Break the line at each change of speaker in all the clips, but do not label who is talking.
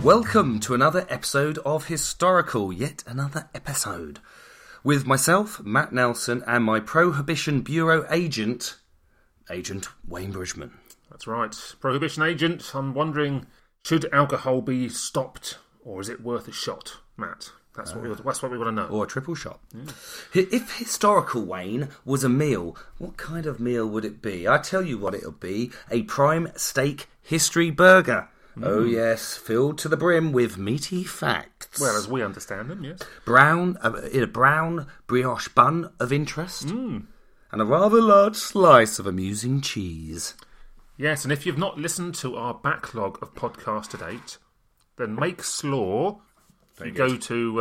Welcome to another episode of Historical, yet another episode. With myself, Matt Nelson, and my Prohibition Bureau agent, Agent Wayne Bridgman.
That's right. Prohibition agent, I'm wondering, should alcohol be stopped, or is it worth a shot, Matt? That's what we want to know.
Or a triple shot. Yeah. If Historical, Wayne, was a meal, what kind of meal would it be? I tell you what it'll be. A prime steak history burger. Oh yes, filled to the brim with meaty facts.
Well, as we understand them, yes.
In a brown brioche bun of interest. And a rather large slice of amusing cheese.
Yes, and if you've not listened to our backlog of podcasts to date, then make slaw. You go to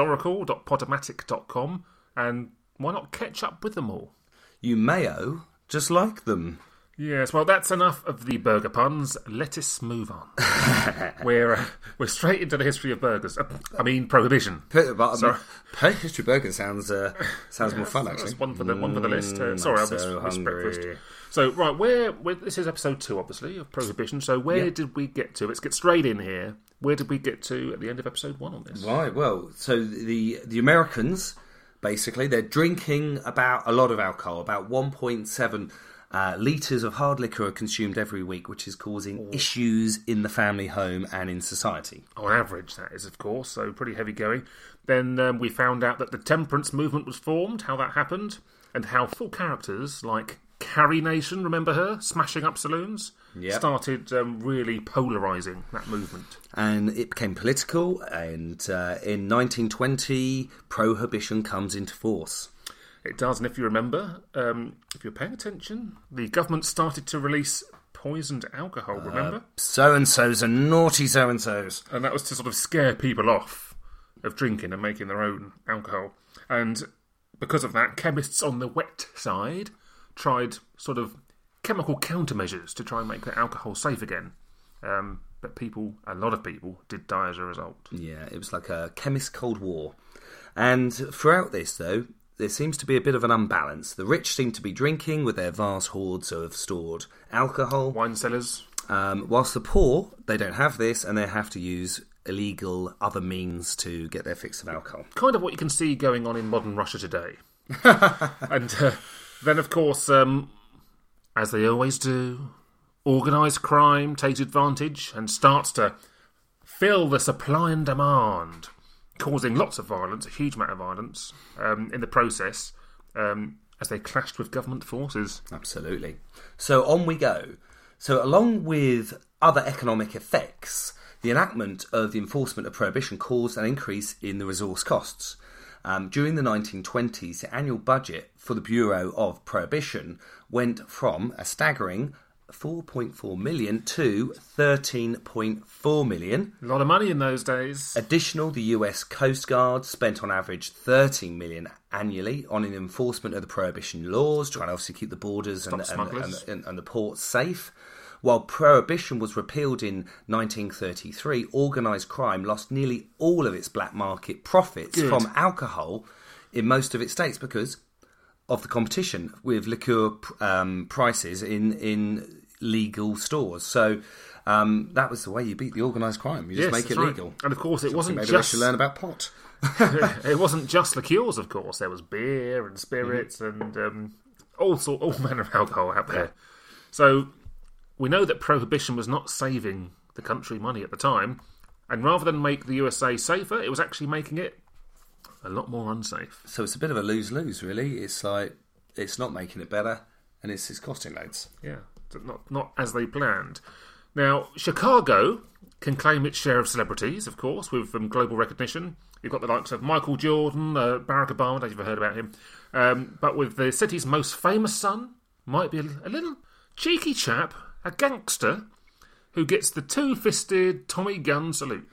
historical.podomatic.com and why not catch up with them all?
You mayo just like them.
Yes, well, that's enough of the burger puns. Let us move on. We're straight into the history of burgers. Prohibition.
History burger sounds more fun, actually.
That's one for the list. Sorry, I missed breakfast. So, right, this is episode 2, obviously, of Prohibition. So, where did we get to? Let's get straight in here. Where did we get to at the end of episode 1 on this?
Right, well, so the Americans, basically, they're drinking a lot of alcohol, about 1.7 litres of hard liquor are consumed every week, which is causing issues in the family home and in society.
On average, that is, of course, so pretty heavy going. Then we found out that the temperance movement was formed, how that happened, and how full characters like Carrie Nation, remember her, smashing up saloons, started really polarising that movement.
And it became political, and in 1920, Prohibition comes into force.
It does, and if you remember, if you're paying attention, the government started to release poisoned alcohol, remember?
So-and-sos and naughty so-and-sos.
And that was to sort of scare people off of drinking and making their own alcohol. And because of that, chemists on the wet side tried sort of chemical countermeasures to try and make the alcohol safe again. But a lot of people did die as a result.
Yeah, it was like a chemist Cold War. And throughout this, though, there seems to be a bit of an unbalance. The rich seem to be drinking with their vast hoards of stored alcohol.
Wine cellars.
Whilst the poor, they don't have this and they have to use illegal other means to get their fix of alcohol.
Kind of what you can see going on in modern Russia today. And then, of course, as they always do, organised crime takes advantage and starts to fill the supply and demand, causing lots of violence, a huge amount of violence, in the process, as they clashed with government forces.
Absolutely. So on we go. So along with other economic effects, the enactment of the enforcement of Prohibition caused an increase in the resource costs. During the 1920s, the annual budget for the Bureau of Prohibition went from a staggering 4.4 million to 13.4 million.
A lot of money in those days.
Additional, the US Coast Guard spent on average 13 million annually on an enforcement of the Prohibition laws, trying to obviously keep the borders and the ports safe. While Prohibition was repealed in 1933, organised crime lost nearly all of its black market profits from alcohol in most of its states because of the competition with liqueur prices in legal stores. So that was the way you beat the organised crime. You just make it legal.
Right. And of course, it wasn't
maybe
just...
we should learn about pot.
It wasn't just liqueurs, of course. There was beer and spirits and all manner of alcohol out there. So we know that Prohibition was not saving the country money at the time, and rather than make the USA safer, it was actually making it a lot more unsafe.
So it's a bit of a lose-lose, really. It's like, it's not making it better, and it's costing loads.
Yeah, not as they planned. Now, Chicago can claim its share of celebrities, of course, with global recognition. You've got the likes of Michael Jordan, Barack Obama, I don't know if you've heard about him. But with the city's most famous son, might be a little cheeky chap, a gangster, who gets the two-fisted Tommy Gun salute.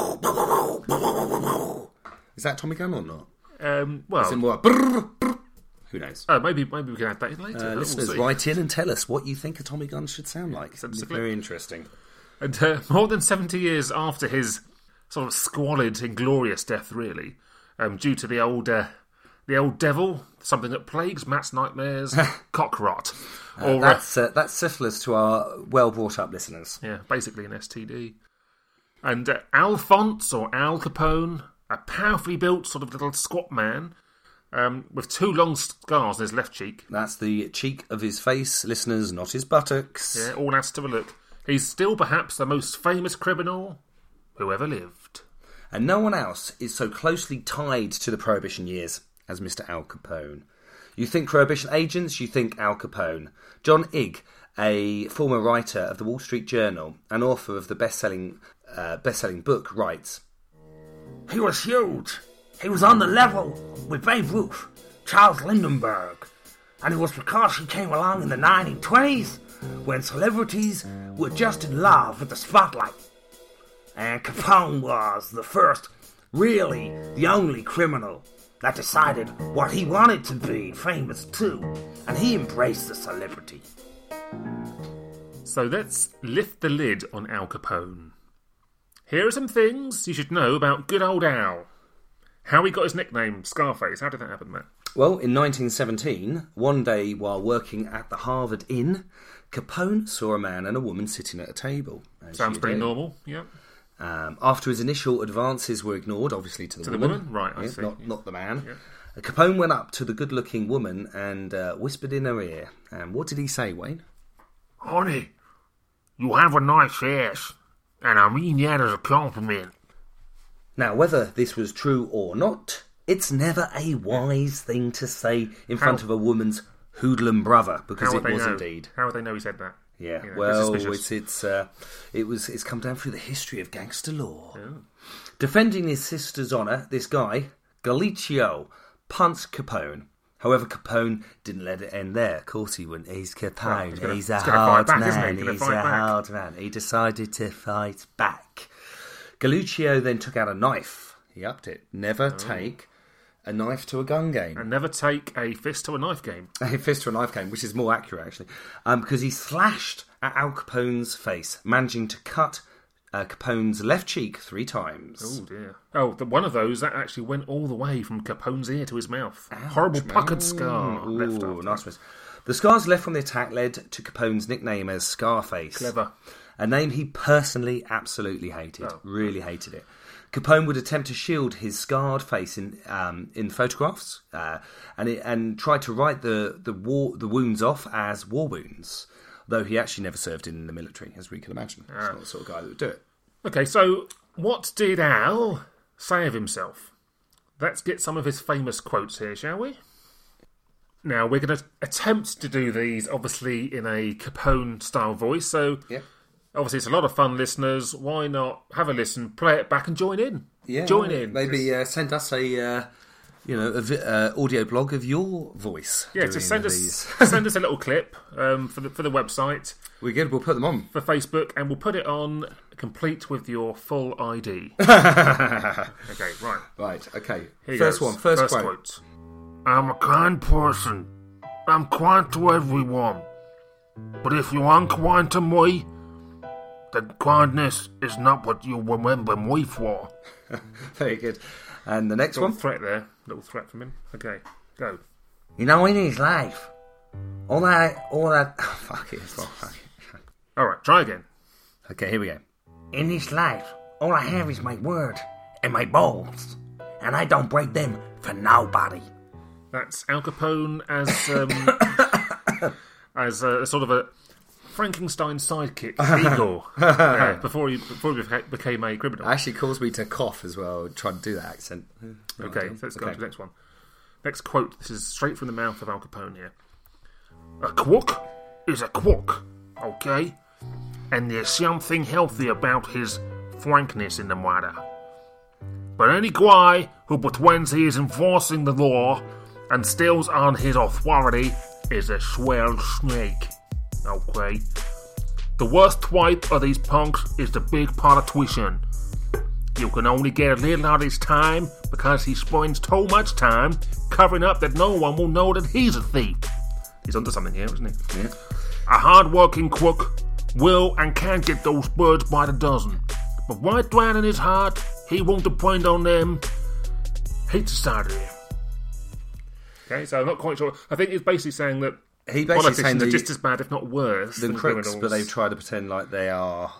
Is that Tommy Gun or not?
Well,
is it more brr, brr? Who knows?
Maybe we can add that in later.
Listeners, write in and tell us what you think a Tommy Gun should sound like. It's very interesting.
And more than 70 years after his sort of squalid, inglorious death, really, due to the old devil, something that plagues Matt's nightmares, cock rot.
That's syphilis to our well-brought-up listeners.
Yeah, basically an STD. And Alphonse, or Al Capone, a powerfully built sort of little squat man with 2 long scars on his left cheek.
That's the cheek of his face, listeners, not his buttocks.
Yeah, all adds to a look. He's still perhaps the most famous criminal who ever lived.
And no one else is so closely tied to the Prohibition years as Mr. Al Capone. You think Prohibition agents, you think Al Capone. John Igg, a former writer of the Wall Street Journal and author of the best-selling book, writes,
"He was huge. He was on the level with Babe Ruth, Charles Lindbergh. And it was because he came along in the 1920s when celebrities were just in love with the spotlight. And Capone was the first, really the only criminal that decided what he wanted to be famous too. And he embraced the celebrity."
So let's lift the lid on Al Capone. Here are some things you should know about good old Al. How he got his nickname, Scarface. How did that happen, Matt?
Well, in 1917, one day while working at the Harvard Inn, Capone saw a man and a woman sitting at a table.
Sounds pretty normal, yeah.
After his initial advances were ignored, obviously to the woman.
Right, I see.
Not the man.
Yeah.
Capone went up to the good-looking woman and whispered in her ear. And what did he say, Wayne?
"Honey, you have a nice ass, and I mean that as a compliment."
Now, whether this was true or not, it's never a wise thing to say in front of a woman's hoodlum brother, because it was indeed.
How would they know he said that?
Yeah, well, it's come down through the history of gangster law.
Yeah.
Defending his sister's honour, this guy, Galicio, punched Capone. However, Capone didn't let it end there. Of course he wouldn't. He's Capone.
Well,
he's a hard man.
He's a
hard man. He decided to fight back. Galicio then took out a knife. He upped it. Never take a knife to a gun game.
And never take a fist to a knife game.
A fist to a knife game, which is more accurate, actually. Because he slashed at Al Capone's face, managing to cut Capone's left cheek 3 times.
Oh, dear. Oh, one of those, that actually went all the way from Capone's ear to his mouth.
Ouch,
horrible puckered scar left after.
Nice. The scars left from the attack led to Capone's nickname as Scarface.
Clever.
A name he personally absolutely hated. Really hated it. Capone would attempt to shield his scarred face in photographs and tried to write the wounds off as war wounds, though he actually never served in the military, as we can imagine. He's not the sort of guy that would do it.
Okay, so what did Al say of himself? Let's get some of his famous quotes here, shall we? Now, we're going to attempt to do these, obviously, in a Capone-style voice, so...
Yeah.
Obviously, it's a lot of fun, listeners. Why not have a listen, play it back, and join in?
Yeah,
join in.
Maybe send us a audio blog of your voice.
Yeah, just send us a little clip for the website.
We're good. We'll put them on
for Facebook, and we'll put it on complete with your full ID. Okay, right.
Right. Okay.
Here
First
goes.
one. First quote.
"I'm a kind person. I'm kind to everyone. But if you aren't kind to me, then kindness is not what you remember me for."
Very good. And the next one?
Threat there. Little threat from him. Okay, go.
"You know, in his life, all that.
Fuck it.
All right, try again.
Okay, here we go.
"In this life, all I have is my word and my balls, and I don't break them for nobody."
That's Al Capone as as a sort of a Frankenstein sidekick, Igor, before he became a criminal.
Actually caused me to cough as well, trying to do that accent.
Okay, let's go on to the next one. Next quote. This is straight from the mouth of Al Capone here.
"A crook is a crook, okay? And there's something healthy about his frankness in the matter. But any guy who pretends he is enforcing the law and steals on his authority is a swell snake. Okay? The worst type of these punks is the big politician. You can only get a little out of his time because he spends too much time covering up that no one will know that he's a thief."
He's onto something here, isn't he?
Yeah.
"A hard-working crook will and can get those birds by the dozen. But right down in his heart, he won't depend on them. Hates society."
Okay, so I'm not quite sure. I think he's basically saying that
He basically saying
are just as bad, if not worse,
than crooks,
criminals.
but they try to pretend like they are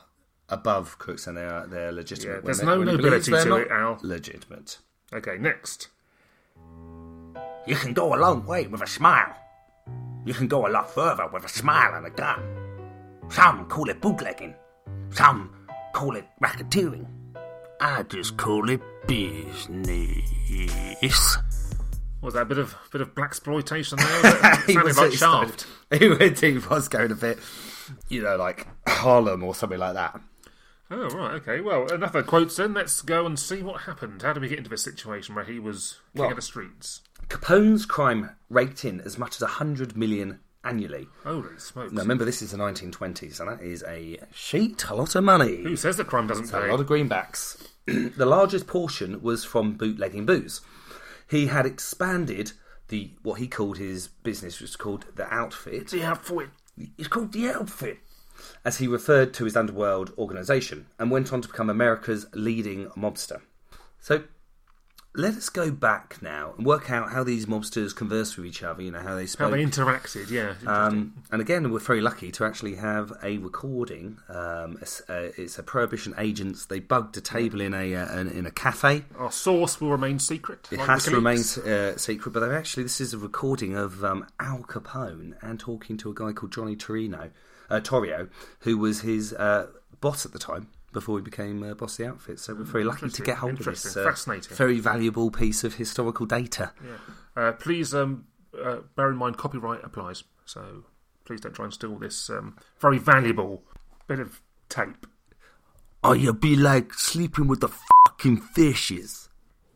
above crooks and they're legitimate.
Yeah, there's no nobility to it, Al.
Legitimate.
Okay, next.
You can go a long way with a smile. You can go a lot further with a smile and a gun. Some call it bootlegging. Some call it racketeering. I just call it business.
Was that a bit of blaxploitation there? It sounded like Shaft.
He was going a bit, like Harlem or something like that.
Oh, right, okay. Well, enough of quotes then. Let's go and see what happened. How did we get into this situation where he was king of the streets?
Capone's crime raked in as much as 100 million annually.
Holy smokes.
Now, remember, this is the 1920s, and that is a lot of money.
Who says that crime doesn't pay?
A lot of greenbacks. The largest portion was from bootlegging booze. He had expanded what he called his business, which was called the Outfit.
The Outfit. It's called the Outfit.
As he referred to his underworld organisation, and went on to become America's leading mobster. So, let us go back now and work out how these mobsters converse with each other, how they spoke.
How they interacted, yeah.
And again, we're very lucky to actually have a recording. It's a Prohibition agents. They bugged a table in a cafe.
Our source will remain secret.
It has to remain secret, but this is a recording of Al Capone and talking to a guy called Johnny Torrio, who was his boss at the time, before he became boss of the Outfit. So we're very lucky to get hold of this very valuable piece of historical data.
Yeah. Please bear in mind copyright applies, so please don't try and steal this very valuable bit of tape.
Oh, you'll be like sleeping with the fucking fishes.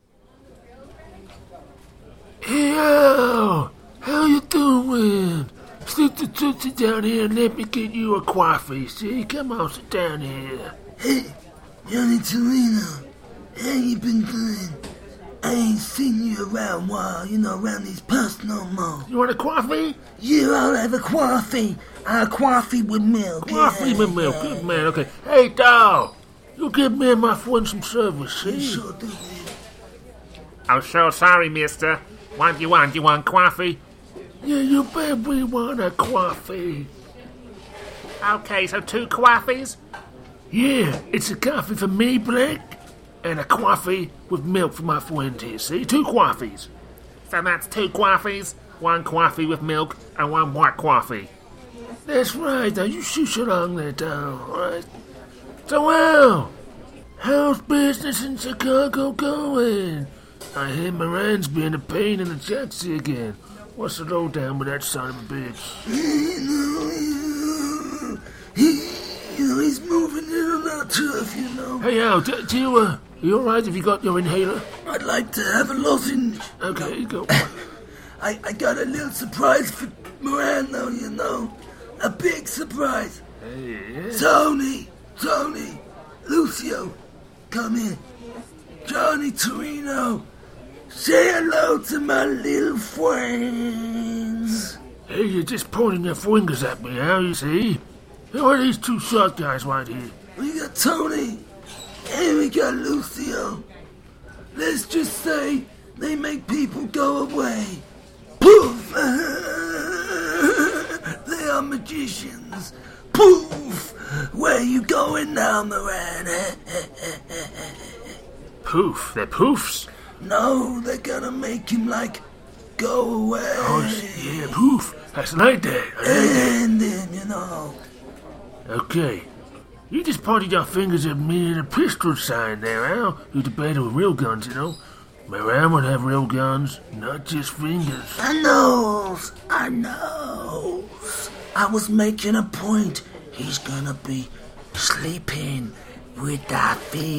Hey, Al, how you doing? Sit down here and let me get you a coffee, see? Come on, sit down here. Hey, Johnny Torrio, how you been doing? I ain't seen you around around these parts no more. You want a coffee? Yeah, I'll have a coffee. A coffee with milk. Coffee with milk, good man, okay. Hey, dog, you give me and my friend some service, see? Sure do, man.
I'm so sorry, mister. What do you want? You want coffee?
Yeah, you bet we want a coffee.
Okay, so 2 coffees?
Yeah, it's a coffee for me, Black, and a coffee with milk for my friend here, see? 2 coffees.
So that's 2 coffees, 1 coffee with milk, and 1 white coffee.
That's right, now you shush along there, dog, alright? So, Al, how's business in Chicago going? I hear Moran's being a pain in the taxi again. What's the lowdown with that son of a bitch? He's moving in and out tough, Hey, Al, are you alright? Have you got your inhaler? I'd like to have a lozenge. Okay, go. I got a little surprise for Moran, though, A big surprise.
Hey, yeah.
Tony, Lucio, come in. Johnny Torrio, say hello to my little friends. Hey, you're just pointing your fingers at me, Al, you see? Who are these 2 short guys right here? We got Tony, and we got Lucio. Let's just say they make people go away. Poof! They are magicians. Poof! Where you going now, Moran?
Poof? They're poofs?
No, they're gonna make him, go away.
Oh, yeah, poof. That's like that.
And then,
Okay. You just pointed your fingers at me in a pistol sign there, Al. You debated with real guns, Moran would have real guns, not just fingers.
I knows. I was making a point. He's gonna be sleeping with the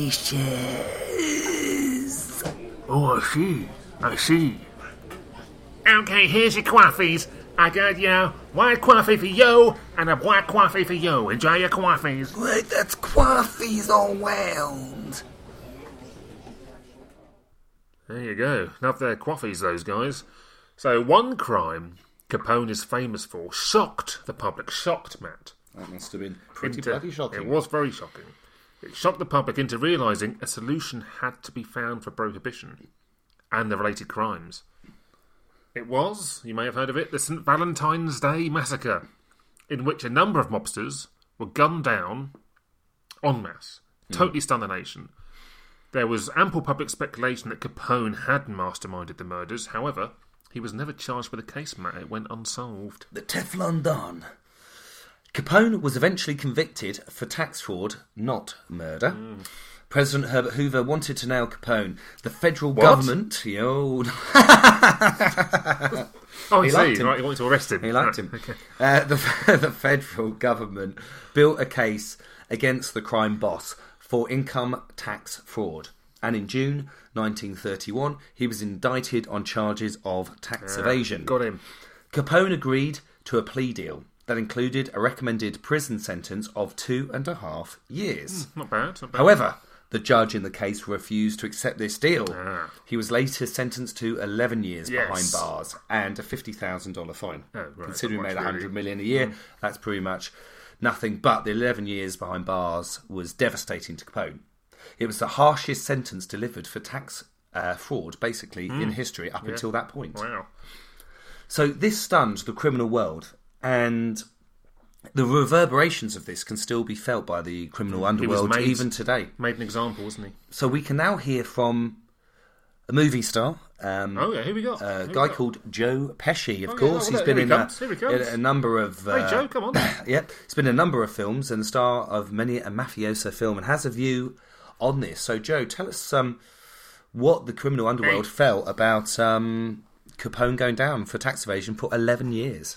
fishes.
Oh, I see.
Okay, here's your coffees. I got white coffee for you and a black coffee for you. Enjoy your coffees.
Wait, that's coffees all round.
There you go. Love their coffees, those guys. So, one crime Capone is famous for shocked the public. Shocked, Matt.
That must have been pretty bloody shocking.
It was very shocking. It shocked the public into realising a solution had to be found for prohibition and the related crimes. It was, you may have heard of it, the St. Valentine's Day Massacre, in which a number of mobsters were gunned down en masse. Totally stunned the nation. There was ample public speculation that Capone had masterminded the murders. However, he was never charged with the case matter. It went unsolved.
The Teflon Don. Capone was eventually convicted for tax fraud, not murder. President Herbert Hoover wanted to nail Capone. The federal government...
Oh, he
liked him.
Right, he wanted to arrest him.
He liked him. Okay. The federal government built a case against the crime boss for income tax fraud. And in June 1931, he was indicted on charges of tax evasion.
Got him.
Capone agreed to a plea deal that included a recommended prison sentence of 2.5 years.
Not bad.
However, the judge in the case refused to accept this deal. He was later sentenced to 11 years behind bars and a $50,000 fine. Considering he made $100 million a year, that's pretty much nothing. But the 11 years behind bars was devastating to Capone. It was the harshest sentence delivered for tax fraud, basically, in history up until that point.
Wow.
So this stunned the criminal world, and the reverberations of this can still be felt by the criminal underworld even today.
Made an example, wasn't he?
So we can now hear from a movie star.
Who we got?
A guy called Joe Pesci, of course. He's been in a number of...
hey, Joe, come on.
He's been in a number of films and the star of many a mafioso film and has a view on this. So, Joe, tell us what the criminal underworld felt about Capone going down for tax evasion for 11 years.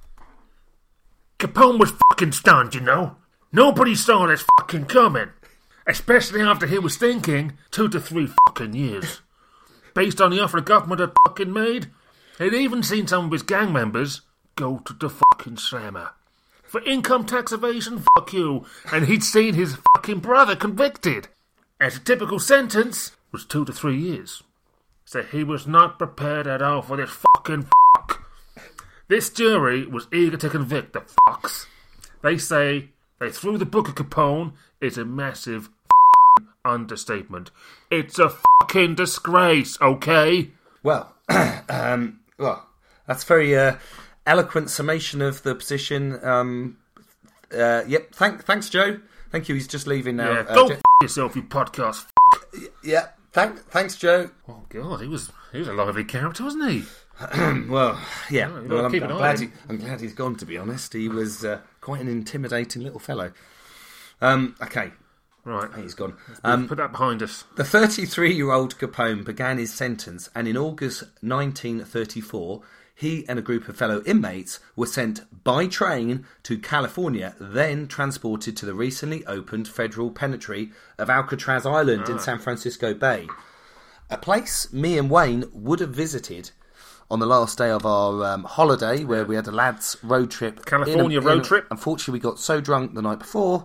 Capone was fucking stunned, you know. Nobody saw this fucking coming. Especially after he was thinking 2 to 3 fucking years. Based on the offer the government had fucking made, he'd even seen some of his gang members go to the fucking slammer. For income tax evasion, fuck you. And he'd seen his fucking brother convicted. And a typical sentence was 2 to 3 years. So he was not prepared at all for this fucking fuck. This jury was eager to convict the fucks. They say they threw the book at Capone is a massive understatement. It's a fucking disgrace, okay?
Well, that's very eloquent summation of the position. Yep, thanks, Joe. Thank you. He's just leaving now.
Yeah, go yourself, you podcast.
Yeah, thanks, Joe.
Oh God, he was a lively character, wasn't he?
Well, yeah.
Well,
I'm glad he's gone. To be honest, he was quite an intimidating little fellow. Okay.
Right.
He's gone.
Put that behind us.
The 33-year-old Capone began his sentence, and in August 1934, he and a group of fellow inmates were sent by train to California, then transported to the recently opened federal penitentiary of Alcatraz Island in San Francisco Bay. A place me and Wayne would have visited on the last day of our holiday, where we had a lads' road trip.
California road trip.
Unfortunately, we got so drunk the night before,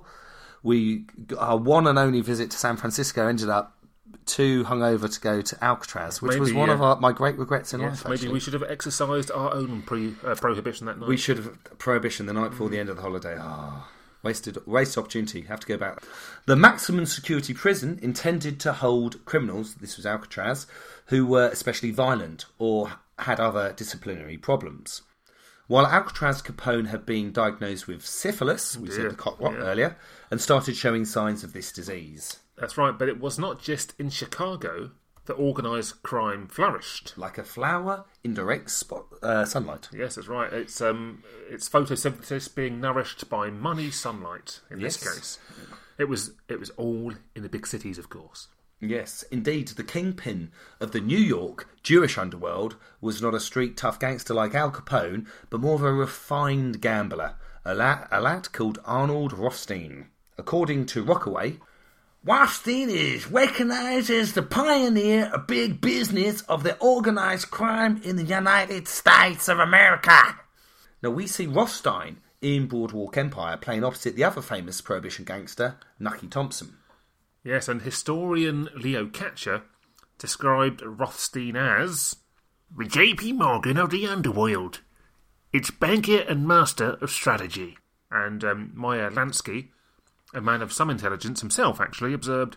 our one and only visit to San Francisco ended up too hungover to go to Alcatraz, which was one of my great regrets in life.
Maybe we should have exercised our own prohibition that night.
We should have prohibition the night before the end of the holiday. Wasted opportunity. Have to go back. The maximum security prison intended to hold criminals, this was Alcatraz, who were especially violent or had other disciplinary problems. While Alcatraz, Capone had been diagnosed with syphilis, we said the cockrot earlier, and started showing signs of this disease.
That's right, but it was not just in Chicago that organised crime flourished.
Like a flower in direct sunlight.
Yes, that's right. It's photosynthesis being nourished by money sunlight in this case. It was all in the big cities, of course.
Yes, indeed, the kingpin of the New York Jewish underworld was not a street tough gangster like Al Capone, but more of a refined gambler, a lad called Arnold Rothstein. According to Rockaway,
Rothstein is recognized as the pioneer of big business of the organized crime in the United States of America.
Now we see Rothstein in Boardwalk Empire playing opposite the other famous Prohibition gangster, Nucky Thompson.
Yes, and historian Leo Katcher described Rothstein as
the J.P. Morgan of the underworld. Its banker and master of strategy.
And Meyer Lansky, a man of some intelligence himself, actually observed,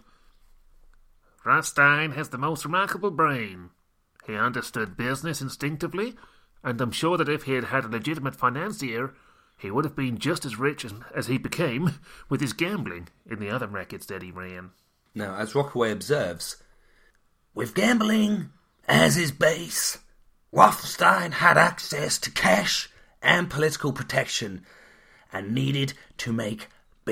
Rothstein has the most remarkable brain. He understood business instinctively, and I'm sure that if he had had a legitimate financier,
he would have been just as rich as he became with his gambling in the other rackets that he ran.
Now, as Rockaway observes, with gambling as his base, Rothstein had access to cash and political protection and needed to make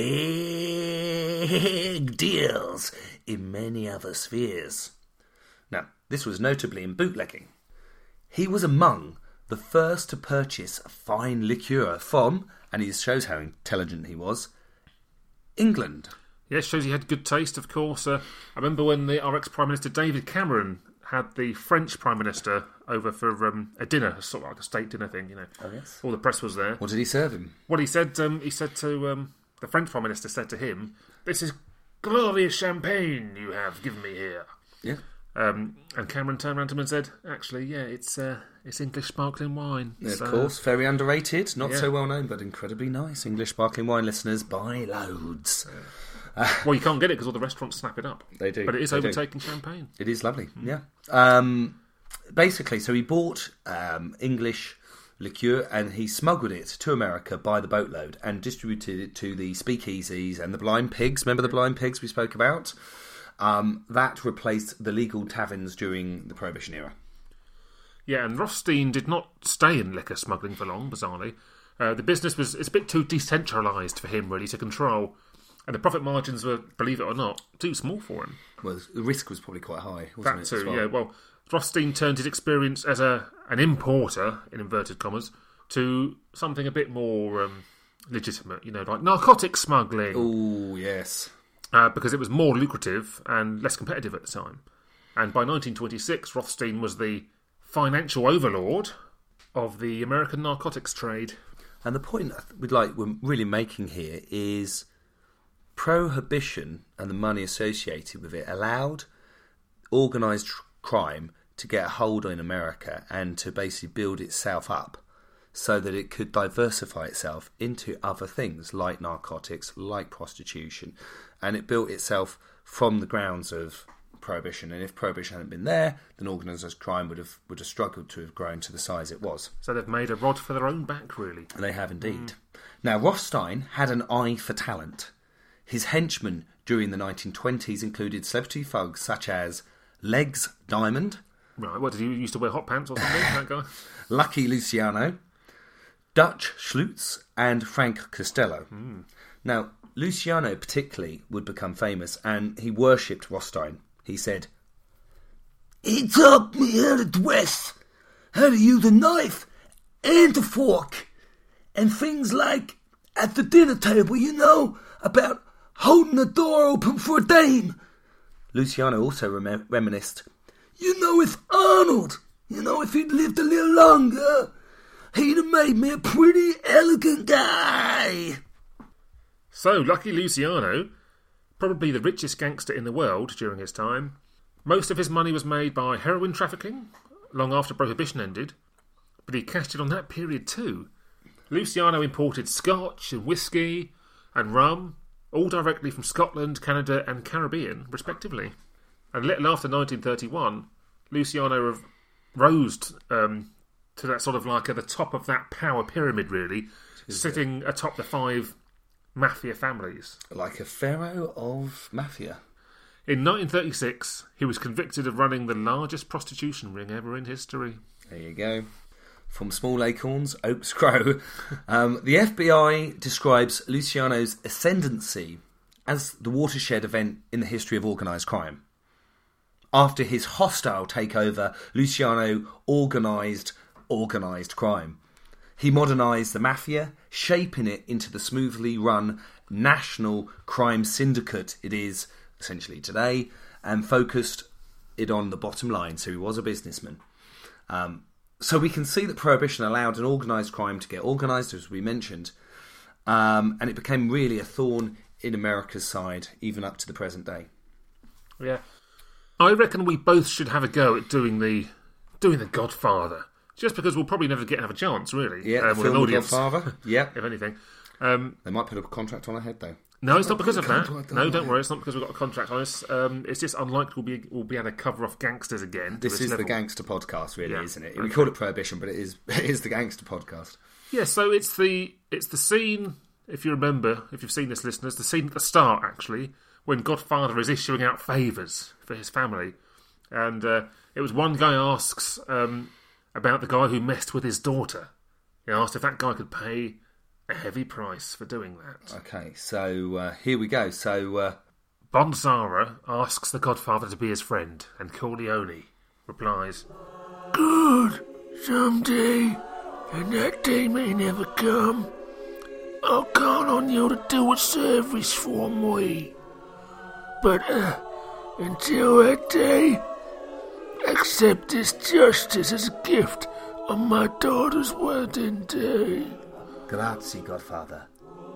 big deals in many other spheres. Now, this was notably in bootlegging. He was among the first to purchase fine liqueur from, and it shows how intelligent he was, England.
Yes, shows he had good taste, of course. I remember when our ex-Prime Minister David Cameron had the French Prime Minister over for a dinner, sort of like a state dinner thing, you know.
Oh, yes.
All the press was there.
What did he serve him?
Well, he said to the French Prime Minister said to him, "This is glorious champagne you have given me here."
Yeah.
And Cameron turned around to him and said, "Actually, yeah, it's English sparkling wine."
Of course, very underrated, not so well known, but incredibly nice. English sparkling wine listeners, buy loads.
Well, you can't get it because all the restaurants snap it up.
They do.
But it is overtaking champagne.
It is lovely, yeah. Basically, so he bought English liqueur and he smuggled it to America by the boatload and distributed it to the speakeasies and the blind pigs. Remember the blind pigs we spoke about? That replaced the legal taverns during the Prohibition era.
Yeah, and Rothstein did not stay in liquor smuggling for long, bizarrely. The business it's a bit too decentralised for him, really, to control. And the profit margins were, believe it or not, too small for him.
Well, the risk was probably quite high, wasn't
it? That too, yeah. Well, Rothstein turned his experience as an importer, in inverted commas, to something a bit more legitimate, you know, like narcotic smuggling.
Oh, yes.
Because it was more lucrative and less competitive at the time. And by 1926, Rothstein was the financial overlord of the American narcotics trade.
And the point we're really making here is Prohibition and the money associated with it allowed organised crime to get a hold in America and to basically build itself up so that it could diversify itself into other things like narcotics, like prostitution, and it built itself from the grounds of Prohibition. And if Prohibition hadn't been there, then organised crime would have struggled to have grown to the size it was.
So they've made a rod for their own back, really.
They have indeed. Now, Rothstein had an eye for talent. His henchmen during the 1920s included celebrity thugs such as Legs Diamond.
Right, what, did he used to wear hot pants or something, that guy?
Lucky Luciano, Dutch Schlutz, and Frank Costello. Now, Luciano particularly would become famous, and he worshipped Rothstein. He said, "He taught me how to dress, how to use a knife and a fork, and things like at the dinner table, you know, about holding the door open for a dame." Luciano also reminisced, "You know, if Arnold, if he'd lived a little longer, he'd have made me a pretty elegant guy."
So, Lucky Luciano, probably the richest gangster in the world during his time. Most of his money was made by heroin trafficking, long after Prohibition ended, but he cashed in on that period too. Luciano imported scotch and whiskey and rum, all directly from Scotland, Canada and Caribbean, respectively. And a little after 1931, Luciano rose to that sort of like at the top of that power pyramid, really, sitting atop the 5 mafia families.
Like a pharaoh of mafia.
In 1936, he was convicted of running the largest prostitution ring ever in history.
There you go. From small acorns, oaks grow. The FBI describes Luciano's ascendancy as the watershed event in the history of organised crime. After his hostile takeover, Luciano organised crime. He modernised the mafia, shaping it into the smoothly run national crime syndicate it is essentially today, and focused it on the bottom line. So he was a businessman. So we can see that Prohibition allowed an organised crime to get organised, as we mentioned, and it became really a thorn in America's side, even up to the present day.
Yeah, I reckon we both should have a go at doing the Godfather, just because we'll probably never get another chance, really.
Yeah,
with an audience.
Godfather. Yeah,
if anything.
They might put a contract on our head, though.
No, it's not because of that. No, don't worry. It's not because we've got a contract on us. It's just unlikely we'll be able to cover off gangsters again.
This is the gangster podcast, really, isn't it? We call it Prohibition, but it is the gangster podcast.
Yeah, so it's the scene, if you remember, if you've seen this, listeners, the scene at the start, actually, when Godfather is issuing out favours for his family. And it was one guy asks about the guy who messed with his daughter. He asked if that guy could pay a heavy price for doing that.
Okay, so here we go. So
Bonzara asks the Godfather to be his friend, and Corleone replies,
"Good, someday, and that day may never come. I'll count on you to do a service for me. But until that day, accept this justice as a gift on my daughter's wedding day."
Grazie, Godfather.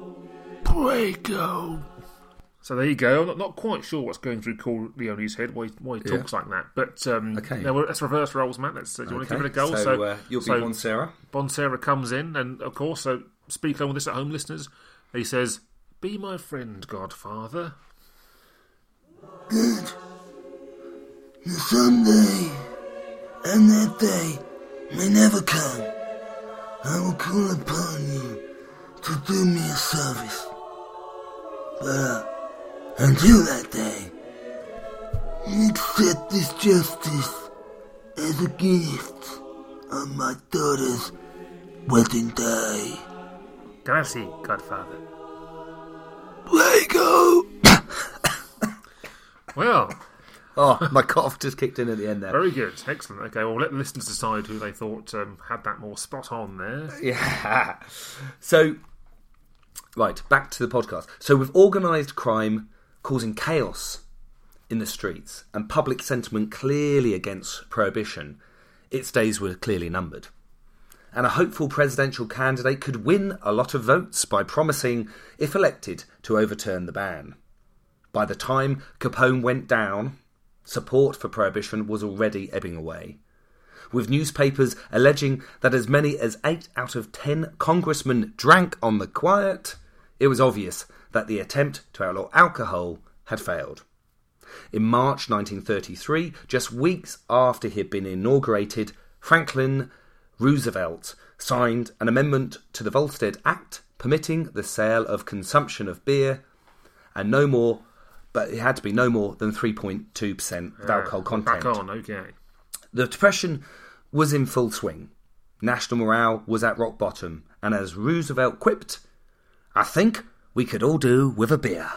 Prego.
So there you go. I'm not quite sure what's going through Corleone's head, why he talks like that. But
okay.
Now let's reverse roles, Matt. Do you want to give it a go?
So you'll be Bonserra.
Bonserra comes in, and of course, so speak along with this at home, listeners. He says, "Be my friend, Godfather."
Good. Someday, and that day may never come, I will call upon you to do me a service. But until that day, accept this justice as a gift on my daughter's wedding day.
Grazie, Godfather.
Prego!
Well...
Oh, my cough just kicked in at the end there.
Very good. Excellent. Okay, well, let the listeners decide who they thought had that more spot on there.
Yeah. So, right, back to the podcast. So, with organised crime causing chaos in the streets and public sentiment clearly against prohibition, its days were clearly numbered. And a hopeful presidential candidate could win a lot of votes by promising, if elected, to overturn the ban. By the time Capone went down, support for prohibition was already ebbing away, with newspapers alleging that as many as 8 out of 10 congressmen drank on the quiet. It was obvious that the attempt to outlaw alcohol had failed. In March 1933, just weeks after he had been inaugurated, Franklin Roosevelt signed an amendment to the Volstead Act permitting the sale of consumption of beer and no more, but it had to be no more than 3.2% of alcohol content.
Back on, okay.
The Depression was in full swing. National morale was at rock bottom, and as Roosevelt quipped, "I think we could all do with a beer."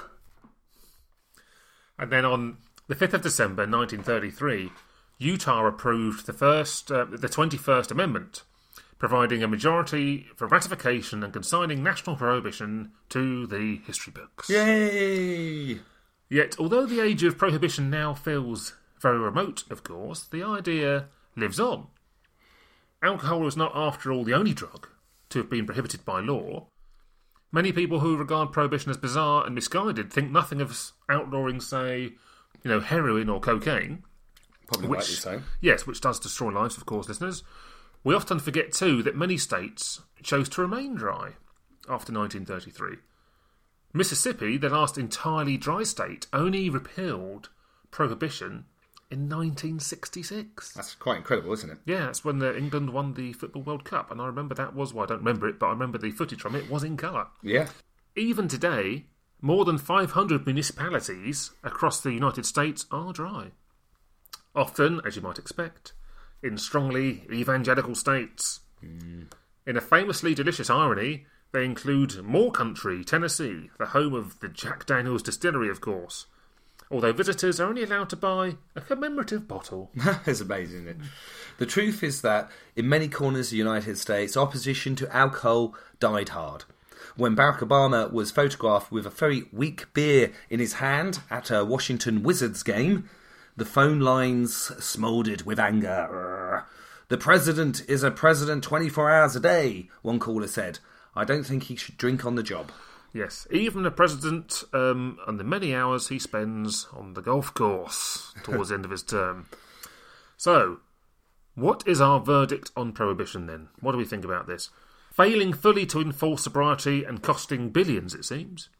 And then on the 5th of December 1933, Utah approved the 21st Amendment, providing a majority for ratification and consigning national prohibition to the history books.
Yay!
Yet, although the age of prohibition now feels very remote, of course, the idea lives on. Alcohol is not, after all, the only drug to have been prohibited by law. Many people who regard prohibition as bizarre and misguided think nothing of outlawing, say, heroin or cocaine.
Probably rightly so.
Yes, which does destroy lives, of course, listeners. We often forget, too, that many states chose to remain dry after 1933. Mississippi, the last entirely dry state, only repealed prohibition in 1966.
That's quite incredible, isn't it?
Yeah, that's when England won the Football World Cup, and I remember that was, well, I don't remember it, but I remember the footage from it was in colour.
Yeah.
Even today, more than 500 municipalities across the United States are dry. Often, as you might expect, in strongly evangelical states. In a famously delicious irony, they include Moore Country, Tennessee, the home of the Jack Daniels distillery, of course. Although visitors are only allowed to buy a commemorative bottle.
It's amazing, isn't it? The truth is that in many corners of the United States, opposition to alcohol died hard. When Barack Obama was photographed with a very weak beer in his hand at a Washington Wizards game, the phone lines smouldered with anger. "The president is a president 24 hours a day," one caller said. "I don't think he should drink on the job."
Yes, even the president and the many hours he spends on the golf course towards the end of his term. So, what is our verdict on prohibition then? What do we think about this? Failing fully to enforce sobriety and costing billions, it seems.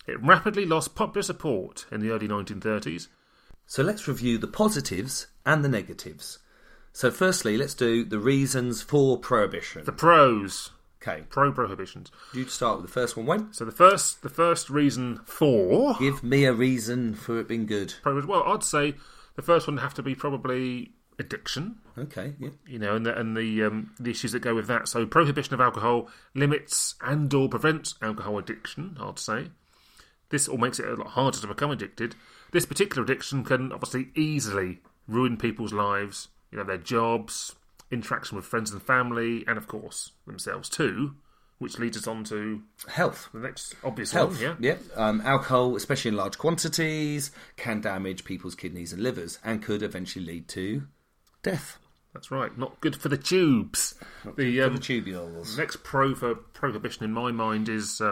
It rapidly lost popular support in the early 1930s.
So let's review the positives and the negatives. So firstly, let's do the reasons for prohibition.
The pros.
Okay.
Pro-prohibitions.
You start with the first one, Wayne.
So the first reason for...
Give me a reason for it being good.
Well, I'd say the first one would have to be probably addiction.
Okay, yeah.
You know, and the issues that go with that. So prohibition of alcohol limits and/or prevents alcohol addiction, I'd say. This all makes it a lot harder to become addicted. This particular addiction can obviously easily ruin people's lives, you know, their jobs, interaction with friends and family, and of course themselves too, which leads us on to
health.
The next obvious
health.
one, yeah.
Alcohol, especially in large quantities, can damage people's kidneys and livers and could eventually lead to death.
That's right. Not good for the tubes.
For the tubules.
The next pro for prohibition in my mind is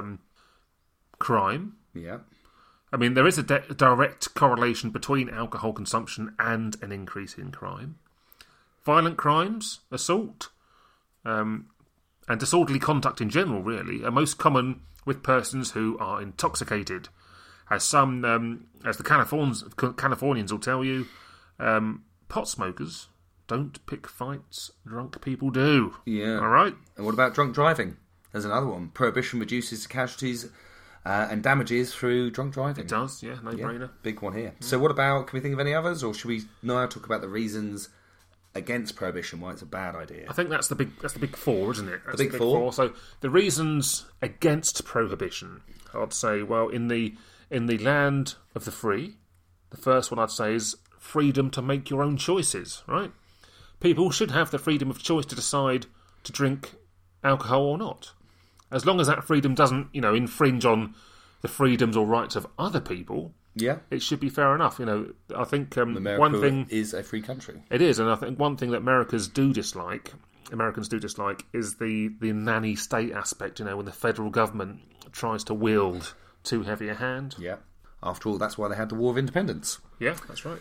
crime.
Yeah.
I mean, there is a direct correlation between alcohol consumption and an increase in crime. Violent crimes, assault, and disorderly conduct in general, really, are most common with persons who are intoxicated. As the Californians will tell you, pot smokers don't pick fights drunk people do.
Yeah.
All right?
And what about drunk driving? There's another one. Prohibition reduces casualties and damages through drunk driving.
It does, yeah, no-brainer.
Big one here. So what about, can we think of any others, or should we now talk about the reasons against prohibition, why it's a bad idea?
I think that's the big four, isn't it? That's
the big four.
So the reasons against prohibition, I'd say, well, in the land of the free, the first one I'd say is freedom to make your own choices, right? People should have the freedom of choice to decide to drink alcohol or not. As long as that freedom doesn't, you know, infringe on the freedoms or rights of other people,
yeah,
it should be fair enough. You know, I think
America
one thing
is a free country.
It is, and I think one thing that Americans do dislike is the nanny state aspect. You know, when the federal government tries to wield too heavy a hand.
Yeah. After all, that's why they had the War of Independence.
Yeah, that's right.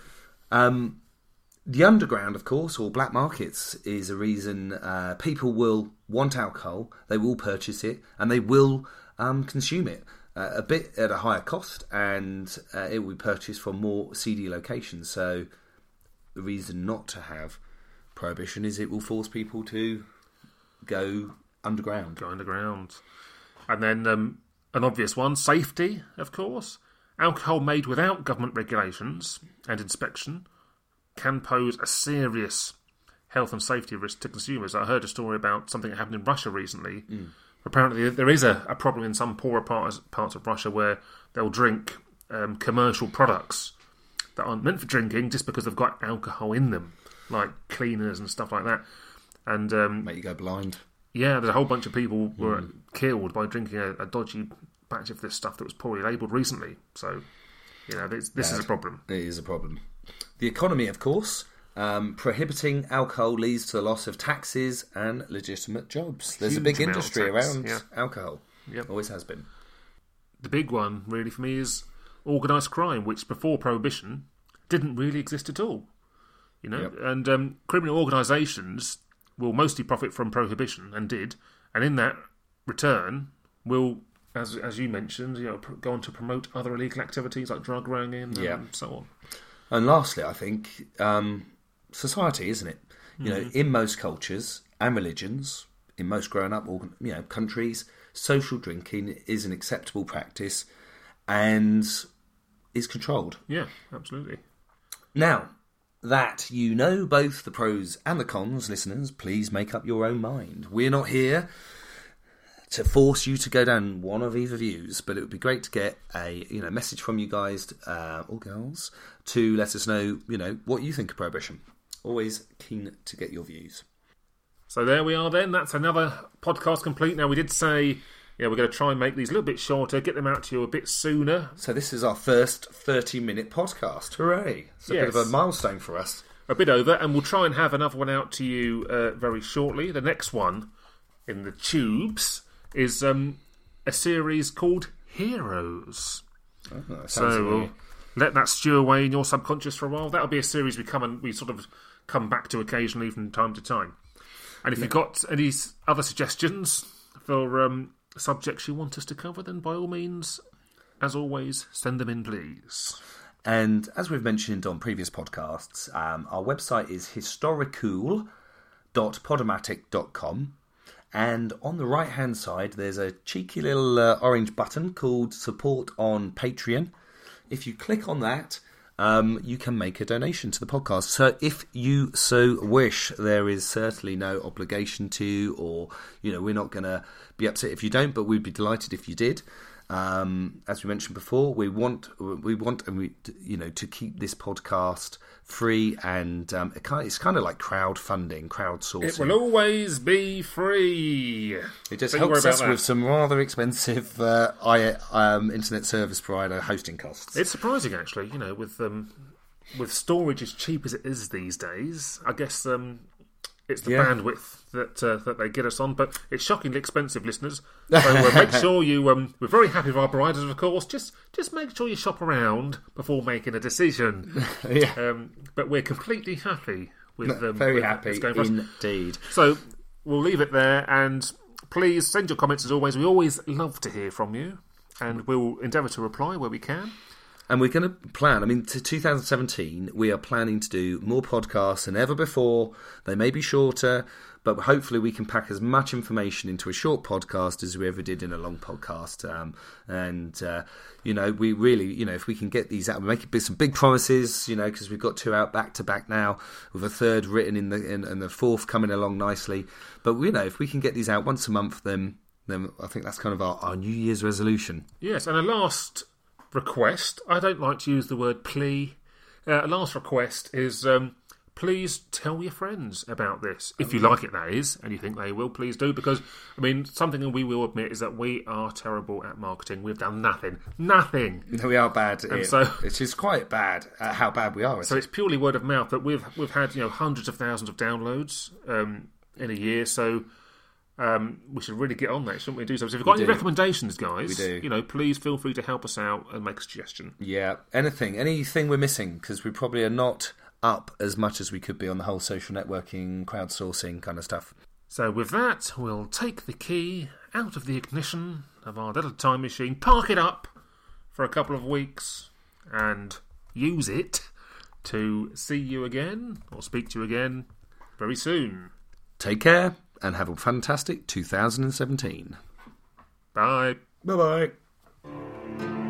The underground, of course, or black markets, is a reason people will want alcohol, they will purchase it, and they will consume it a bit at a higher cost, and it will be purchased from more seedy locations. So the reason not to have prohibition is it will force people to go underground.
And then an obvious one, safety, of course. Alcohol made without government regulations and inspection can pose a serious health and safety risk to consumers. I heard a story about something that happened in Russia recently. Apparently there is a problem in some poorer parts of Russia where they'll drink commercial products that aren't meant for drinking just because they've got alcohol in them, like cleaners and stuff like that. And
make you go blind.
Yeah, there's a whole bunch of people were killed by drinking a dodgy batch of this stuff that was poorly labelled recently. So, you know, this is a problem.
It is a problem. The economy, of course. Prohibiting alcohol leads to the loss of taxes and legitimate jobs. There's a big industry around alcohol.
Yep.
Always has been.
The big one, really, for me, is organised crime, which before Prohibition didn't really exist at all. You know, and criminal organisations will mostly profit from Prohibition, and did, and in that return will, as you mentioned, you know, go on to promote other illegal activities like drug wrangling and so on.
And lastly, I think society, isn't it? You know, in most cultures and religions, in most grown-up countries, social drinking is an acceptable practice and is controlled.
Yeah, absolutely.
Now, that you know both the pros and the cons, listeners, please make up your own mind. We're not here to force you to go down one of either views, but it would be great to get a message from you guys or girls to let us know what you think of prohibition. Always keen to get your views.
So there we are then. That's another podcast complete. Now, we did say we're going to try and make these a little bit shorter, get them out to you a bit sooner.
So this is our first 30-minute podcast. Hooray! It's a bit of a milestone for us.
A bit over, and we'll try and have another one out to you very shortly. The next one in the tubes is a series called Heroes. So we'll let that stew away in your subconscious for a while. That'll be a series we sort of come back to occasionally from time to time. And if you've got any other suggestions for subjects you want us to cover, then by all means, as always, send them in, please.
And as we've mentioned on previous podcasts, our website is historicool.podomatic.com. And on the right-hand side, there's a cheeky little orange button called Support on Patreon. If you click on that, you can make a donation to the podcast. So if you so wish, there is certainly no obligation to, or, we're not going to be upset if you don't, but we'd be delighted if you did. As we mentioned before, we want to keep this podcast free, and it's kind of like crowdfunding, crowdsourcing.
It will always be free.
It just helps us with some rather expensive internet service provider hosting costs.
It's surprising, actually, with storage as cheap as it is these days. I guess it's the bandwidth that they get us on, but it's shockingly expensive, listeners. So make sure you... we're very happy with our providers, of course. Just make sure you shop around before making a decision. But we're completely happy with them.
Very happy, indeed.
So we'll leave it there, and please send your comments as always. We always love to hear from you, and we'll endeavour to reply where we can.
And we're going to plan, to 2017, we are planning to do more podcasts than ever before. They may be shorter, but hopefully we can pack as much information into a short podcast as we ever did in a long podcast. We really, if we can get these out, we make some big promises, because we've got 2 out back-to-back now, with a 3rd written and the 4th coming along nicely. But, if we can get these out once a month, then I think that's kind of our New Year's resolution.
Yes, and a last request. I don't like to use the word plea. A last request is please tell your friends about this. If you like it, that is, and you think they will, please do. Because, something we will admit is that we are terrible at marketing. We've done nothing. Nothing.
We are bad at it. It is quite bad at how bad we are.
So it's purely word of mouth. But we've had hundreds of thousands of downloads in a year. So we should really get on that, shouldn't we? Do so. So if you've got any recommendations, guys,
we do.
Please feel free to help us out and make a suggestion.
Yeah, anything we're missing, because we probably are not up as much as we could be on the whole social networking, crowdsourcing kind of stuff.
So with that, we'll take the key out of the ignition of our little time machine, park it up for a couple of weeks, and use it to see you again, or speak to you again, very soon.
Take care, and have a fantastic 2017.
Bye.
Bye-bye.